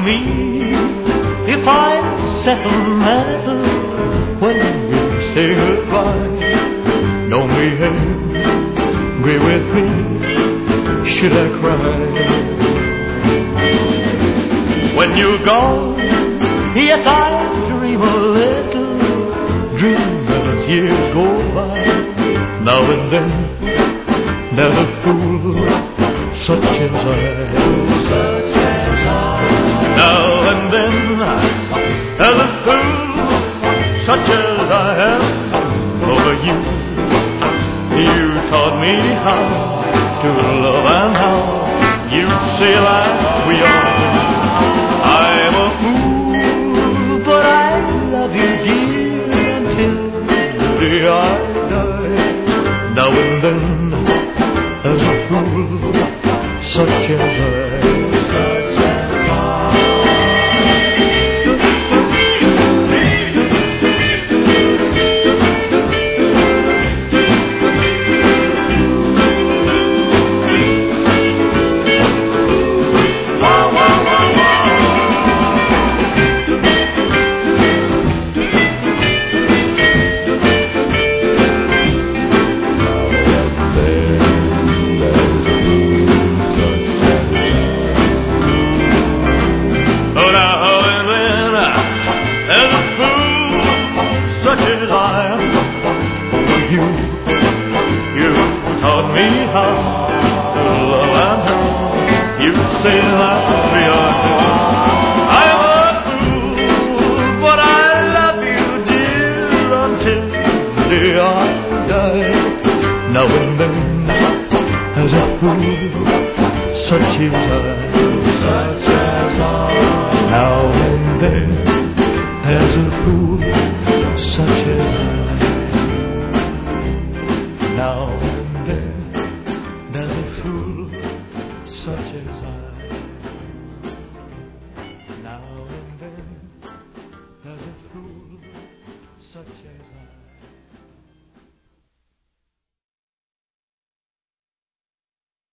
me if I settle matter when you say goodbye. Don't be angry with me, should I cry? When you're gone, yet I dream a little dream as years go by. Now and then there's a fool such as I. Now and then there's a fool such as I am over you. You taught me how to love and how you say like we are. I'm a fool, but I love you, dear, until the day I die. Now and then there's a fool such as I. You taught me how to love and how you say like we are. I'm a fool, but I love you, dear, until the day I die. Now and then, as a fool, such as I. Now and then, as a fool, such as